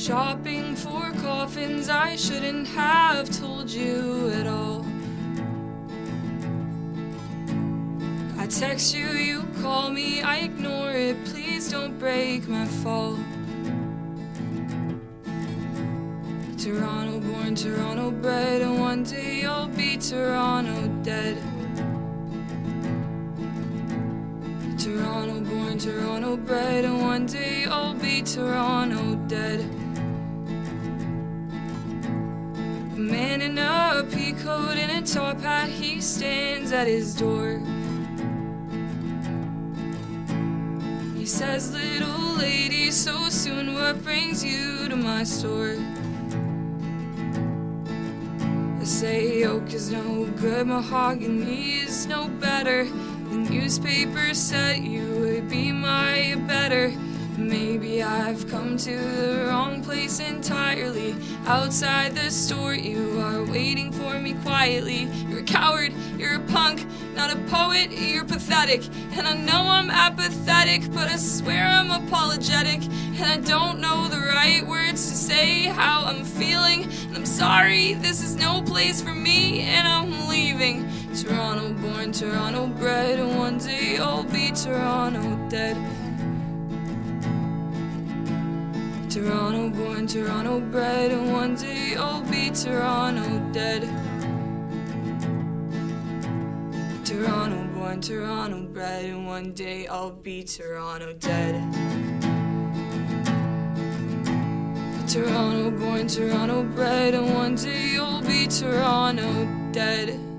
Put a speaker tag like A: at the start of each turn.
A: Shopping for coffins, I shouldn't have told you at all. I text you, you call me, I ignore it, please don't break my fall. Toronto born, Toronto bred, and one day I'll be Toronto dead. Toronto born, Toronto bred, and one day I'll be Toronto dead. A man in a pea coat and a top hat, he stands at his door. He says, little lady, so soon, what brings you to my store? I say oak is no good, mahogany is no better. The newspaper said you would be my better. Maybe I've come to the wrong place entirely. Outside the store you are waiting for me quietly. You're a coward, you're a punk, not a poet, you're pathetic. And I know I'm apathetic, but I swear I'm apologetic. And I don't know the right words to say how I'm feeling. And I'm sorry, this is no place for me, and I'm leaving. Toronto born, Toronto bred, and one day I'll be Toronto dead. Toronto born, Toronto bred, and one day I'll be Toronto dead. Toronto born, Toronto bred, and one day I'll be Toronto dead. Toronto born, Toronto bred, and one day I'll be Toronto dead.